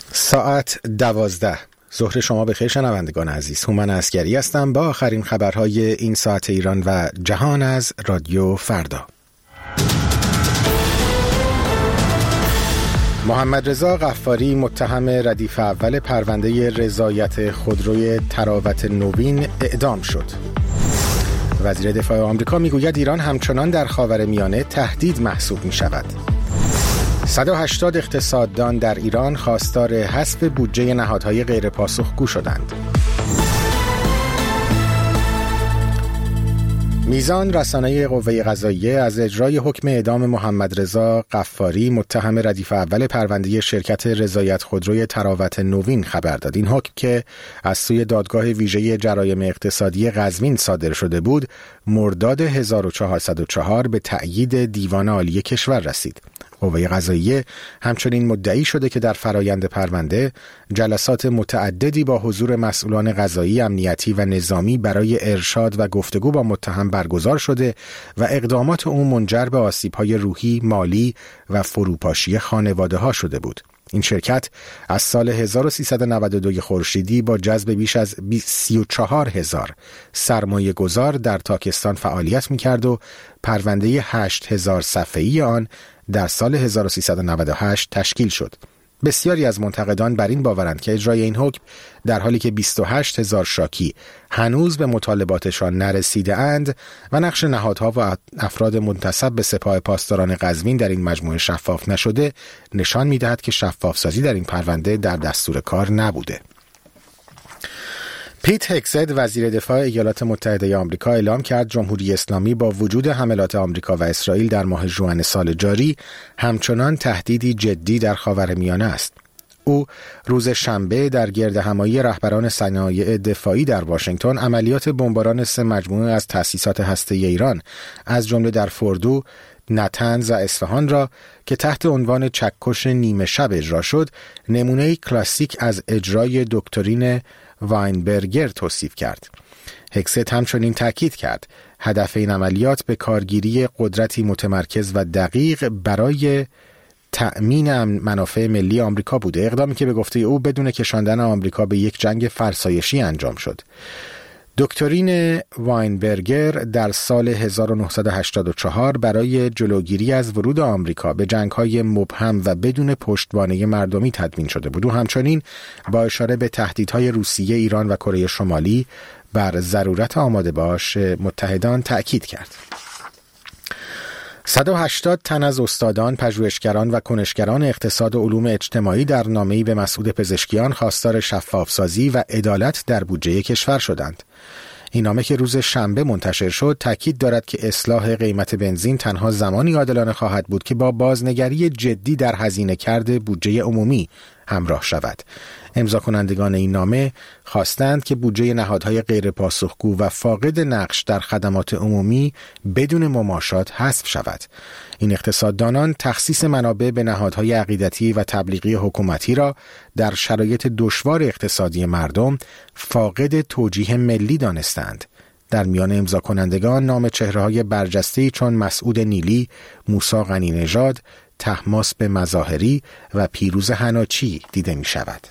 ساعت 12. ظهر شما بخیر شنوندگان عزیز. هومن عسگری هستم با آخرین خبرهای این ساعت ایران و جهان از رادیو فردا. محمد رضا غفاری متهم ردیف اول پرونده رضایت خودروی تراوت نوین اعدام شد. وزیر دفاع آمریکا میگوید ایران همچنان در خاورمیانه تهدید محسوب می شود. 180 اقتصاددان در ایران خواستار حذف بودجه نهادهای غیرپاسخگو شدند. میزان رسانه قوه قضاییه از اجرای حکم اعدام محمد رضا غفاری متهم ردیف اول پرونده شرکت رضایت خودروی تراوت نوین خبر داد. این حکم که از سوی دادگاه ویژه جرایم اقتصادی قزوین صادر شده بود، مرداد 1404 به تأیید دیوان عالی کشور رسید. قوه قضاییه همچنین مدعی شده که در فرایند پرونده جلسات متعددی با حضور مسئولان قضایی، امنیتی و نظامی برای ارشاد و گفتگو با متهم برگزار شده و اقدامات او منجر به آسیب‌های روحی، مالی و فروپاشی خانواده‌ها شده بود. این شرکت از سال 1392 خورشیدی با جذب بیش از 34,000 سرمایه گذار در تاکستان فعالیت می‌کرد و پرونده 8,000 صفحه‌ای آن در سال 1398 تشکیل شد. بسیاری از منتقدان بر این باورند که اجرای این حکم در حالی که 28,000 شاکی هنوز به مطالباتشان نرسیده اند و نقش نهادها و افراد منتسب به سپاه پاسداران قزوین در این مجموعه شفاف نشده، نشان می‌دهد که شفاف‌سازی در این پرونده در دستور کار نبوده. پیت هگسد وزیر دفاع ایالات متحده آمریکا اعلام کرد جمهوری اسلامی با وجود حملات آمریکا و اسرائیل در ماه ژوئن سال جاری همچنان تهدیدی جدی در خاورمیانه است. او روز شنبه در گردهمایی رهبران صنایع دفاعی در واشنگتن عملیات بمباران 3 مجموعه از تأسیسات هسته‌ای ایران از جمله در فردو، نتنز و اصفهان را که تحت عنوان چکش نیمه شب اجرا شد، نمونه کلاسیک از اجرای دکترین واینبرگر توصیف کرد. هگسد همچنین تاکید کرد هدف این عملیات به کارگیری قدرتی متمرکز و دقیق برای تأمین منافع ملی آمریکا بوده، اقدامی که به گفته او بدون کشاندن آمریکا به یک جنگ فرسایشی انجام شد. دکترین واینبرگر در سال 1984 برای جلوگیری از ورود آمریکا به جنگ‌های مبهم و بدون پشتوانه مردمی تدوین شده بود. او همچنین با اشاره به تهدیدهای روسیه، ایران و کره شمالی بر ضرورت آماده باش متحدان تأکید کرد. 180 تن از استادان، پژوهشگران و کنشگران اقتصاد و علوم اجتماعی در نامه‌ای به مسعود پزشکیان خواستار شفاف‌سازی و عدالت در بودجه کشور شدند. این نامه که روز شنبه منتشر شد تاکید دارد که اصلاح قیمت بنزین تنها زمانی عادلانه خواهد بود که با بازنگری جدی در هزینه کرده بودجه عمومی همراه شود. امضا کنندگان این نامه خواستند که بودجه نهادهای غیر پاسخگو و فاقد نقش در خدمات عمومی بدون مماشات حذف شود. این اقتصاددانان تخصیص منابع به نهادهای عقیدتی و تبلیغی حکومتی را در شرایط دشوار اقتصادی مردم فاقد توجیه ملی دانستند. در میان امضا کنندگان نام چهره‌های برجسته‌ای چون مسعود نیلی، موسی غنی‌نژاد، طهماسب مظاهری و پیروز حناچی دیده می شود.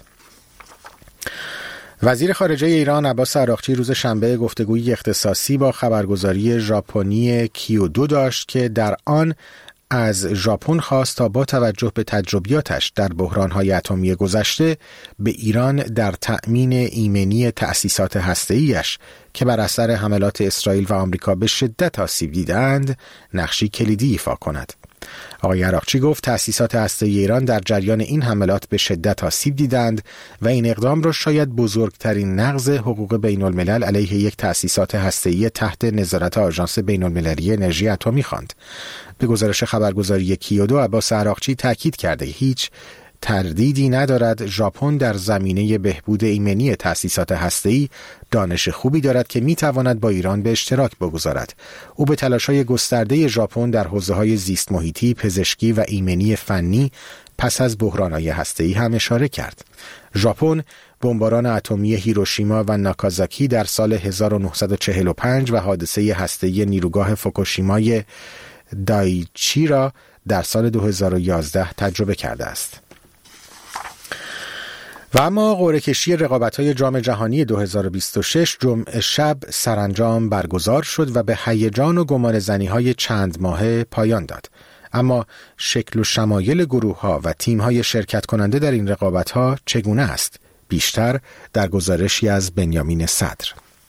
وزیر خارجه ایران عباس عراقچی روز شنبه گفتگوی اختصاصی با خبرگزاری ژاپنی کیودو داشت که در آن از ژاپن خواست تا با توجه به تجربیاتش در بحران‌های اتمی گذشته به ایران در تأمین ایمنی تأسیسات هسته‌ایش که بر اثر حملات اسرائیل و آمریکا به شدت آسیب دیدند نقشی کلیدی ایفا کند. آقای عراقچی گفت تأسیسات هسته‌ای ایران در جریان این حملات به شدت آسیب دیدند و این اقدام را شاید بزرگترین نقض حقوق بین الملل علیه یک تأسیسات هسته‌ای تحت نظارت آژانس بین المللی انرژی اتمی خواند. به گزارش خبرگزاری کیودو عباس عراقچی تاکید کرده هیچ تردیدی ندارد ژاپن در زمینه بهبود ایمنی تأسیسات هسته‌ای دانش خوبی دارد که میتواند با ایران به اشتراک بگذارد. او به تلاش‌های گسترده ژاپن در حوزه‌های زیست محیطی، پزشکی و ایمنی فنی پس از بحران‌های هسته‌ای هم اشاره کرد. ژاپن بمباران اتمی هیروشیما و ناکازاکی در سال 1945 و حادثه هسته‌ای نیروگاه فوکوشیمای دایچی را در سال 2011 تجربه کرده است. و اما قرعه کشی رقابت‌های جام جهانی 2026 جمعه شب سرانجام برگزار شد و به هیجان و گمانه‌زنی‌های چند ماهه پایان داد. اما شکل و شمایل گروه‌ها و تیم‌های شرکت کننده در این رقابت‌ها چگونه است؟ بیشتر در گزارشی از بنیامین صدر.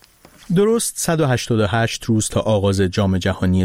درست 188 روز تا آغاز جام جهانی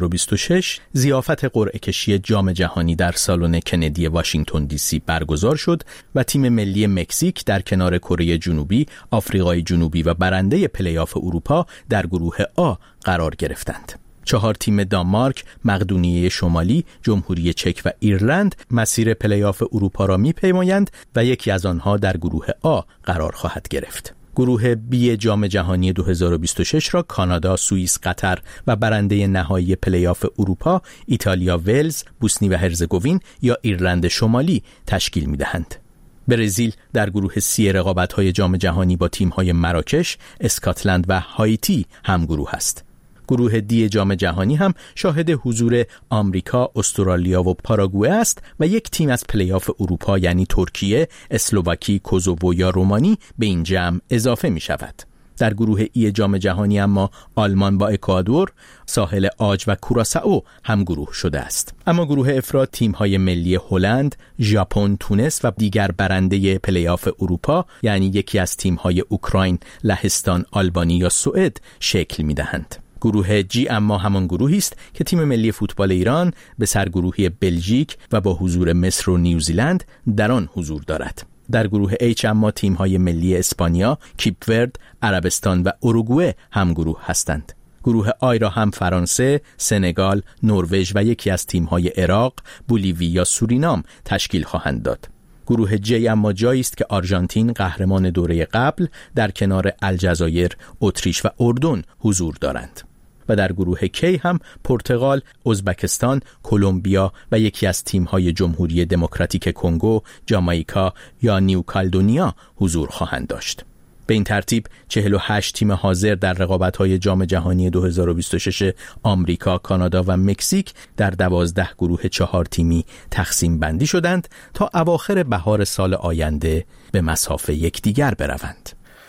2026 ضیافت قرعه کشی جام جهانی در سالن کندی واشنگتن دی سی برگزار شد و تیم ملی مکزیک در کنار کره جنوبی، آفریقای جنوبی و برنده پلی‌آف اروپا در گروه آ قرار گرفتند. 4 تیم دانمارک، مقدونیه شمالی، جمهوری چک و ایرلند مسیر پلی‌آف اروپا را می‌پیمایند و یکی از آنها در گروه آ قرار خواهد گرفت. گروه بی جام جهانی 2026 را کانادا، سوئیس، قطر و برنده نهایی پلی‌آف اروپا ایتالیا، ولز، بوسنی و هرزگوین یا ایرلند شمالی تشکیل می‌دهند. برزیل در گروه سی رقابت‌های جام جهانی با تیم‌های مراکش، اسکاتلند و هایتی همگروه است. گروه دی جام جهانی هم شاهد حضور آمریکا، استرالیا و پاراگوئه است و یک تیم از پلی‌آف اروپا یعنی ترکیه، اسلواکی، کوزوو یا رومانی به این جمع اضافه می شود. در گروه ای جام جهانی اما آلمان با اکوادور، ساحل عاج و کوراسائو هم گروه شده است. اما گروه افراد تیم‌های ملی هلند، ژاپن، تونس و دیگر برنده پلی‌آف اروپا یعنی یکی از تیم‌های اوکراین، لهستان، آلبانی یا سوئد شکل می‌دهند. گروه جی اما همان گروهی است که تیم ملی فوتبال ایران به سرگروهی بلژیک و با حضور مصر و نیوزیلند در آن حضور دارد. در گروه اچ اما تیم‌های ملی اسپانیا، کیپ ورد، عربستان و اروگوئه هم گروه هستند. گروه آی را هم فرانسه، سنگال، نروژ و یکی از تیم‌های عراق، بولیوی یا سورینام تشکیل خواهند داد. گروه جی اما جایی است که آرژانتین قهرمان دوره قبل در کنار الجزایر، اتریش و اردن حضور دارند. و در گروه کی هم پرتغال، ازبکستان، کلمبیا و یکی از تیم‌های جمهوری دموکراتیک کنگو، جامائیکا یا نیوکالدونیا حضور خواهند داشت. به این ترتیب 48 تیم حاضر در رقابت‌های جام جهانی 2026 آمریکا، کانادا و مکزیک در 12 گروه 4 تیمی تقسیم بندی شدند تا اواخر بهار سال آینده به مصاف یکدیگر بروند.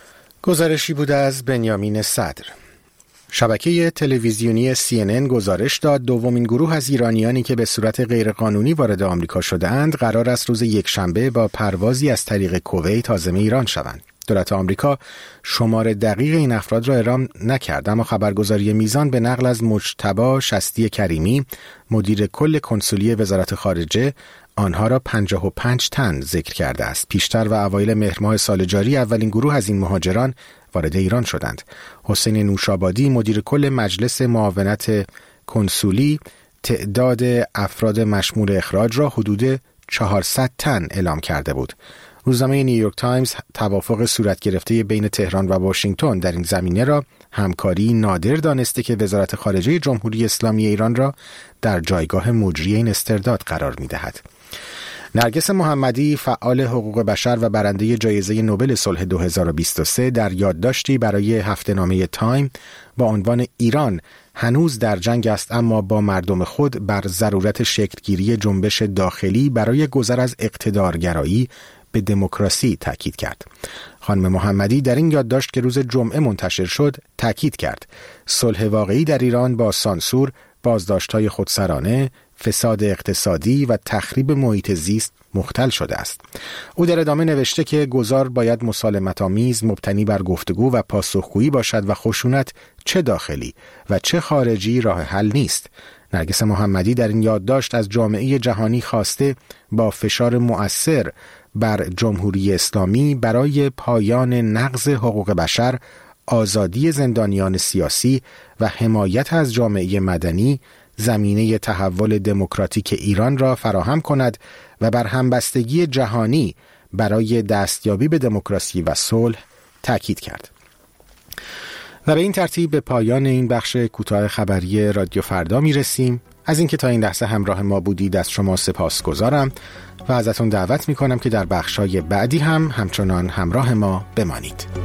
گزارشی بود از بنیامین صدر. شبکه تلویزیونی CNN گزارش داد دومین گروه از ایرانیانی که به صورت غیرقانونی وارد آمریکا شده‌اند قرار است روز یکشنبه با پروازی از طریق کویت عازم ایران شوند. دولت آمریکا شمار دقیق این افراد را اعلام نکرد، اما خبرگزاری میزان به نقل از مجتبی شصتی کریمی، مدیر کل کنسولی وزارت خارجه، آنها را 55 تن ذکر کرده است. پیشتر و اوایل مهر ماه سال جاری اولین گروه از این مهاجران وارد ایران شدند. حسین نوشابادی، مدیر کل مجلس معاونت کنسولی، تعداد افراد مشمول اخراج را حدود 400 تن اعلام کرده بود. روزنامه نیویورک تایمز توافق صورت گرفته بین تهران و واشنگتن در این زمینه را همکاری نادر دانسته که وزارت خارجه جمهوری اسلامی ایران را در جایگاه مجری این استرداد قرار می‌دهد. نرگس محمدی، فعال حقوق بشر و برنده جایزه نوبل صلح 2023 در یادداشتی برای هفته‌نامه تایم با عنوان ایران هنوز در جنگ است اما با مردم خود بر ضرورت شکلگیری جنبش داخلی برای گذر از اقتدارگرایی به دموکراسی تاکید کرد. خانم محمدی در این یادداشت که روز جمعه منتشر شد تاکید کرد صلح واقعی در ایران با سانسور، بازداشت‌های خودسرانه، فساد اقتصادی و تخریب محیط زیست مختل شده است. او در ادامه نوشته که گذار باید مسالمت‌آمیز، مبتنی بر گفتگو و پاسخگویی باشد و خشونت چه داخلی و چه خارجی راه حل نیست. نرگس محمدی در این یادداشت از جامعه جهانی خواسته با فشار مؤثر بر جمهوری اسلامی برای پایان نقض حقوق بشر، آزادی زندانیان سیاسی و حمایت از جامعه مدنی زمینه تحول دموکراتیک ایران را فراهم کند و بر همبستگی جهانی برای دستیابی به دموکراسی و صلح تاکید کرد. و به این ترتیب به پایان این بخش کوتاه خبری رادیو فردا میرسیم. از اینکه تا این لحظه همراه ما بودید از شما سپاسگزارم و ازتون دعوت میکنم که در بخش‌های بعدی هم همچنان همراه ما بمانید.